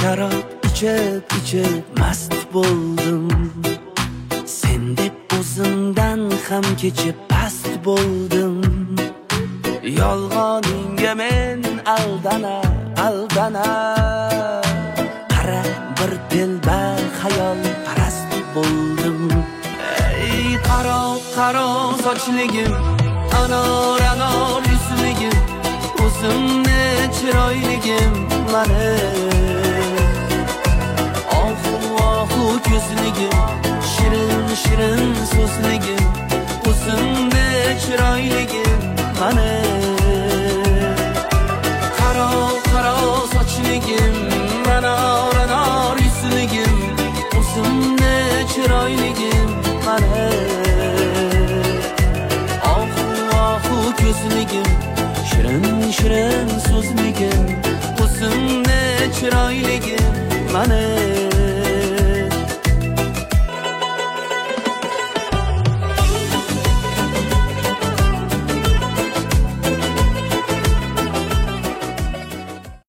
Şarap içip mast bo'ldim. Sen deb o'zimdan ham kechib past bo'ldim. Yolg'oningga men aldana qara bir telba xayol parast bo'ldim. Ey qaro sochligim, anor yuzligim, o'zimni chiroyligim mani. Ohu ko'zligim, shirin so'zligim, o'zimni chiroyligim mani. Qaro sochligim, anor yuzligim, o'zimni chiroyligim mani. Ohu ko'zligim, shirin so'zligim, o'zimni chiroyligim mani.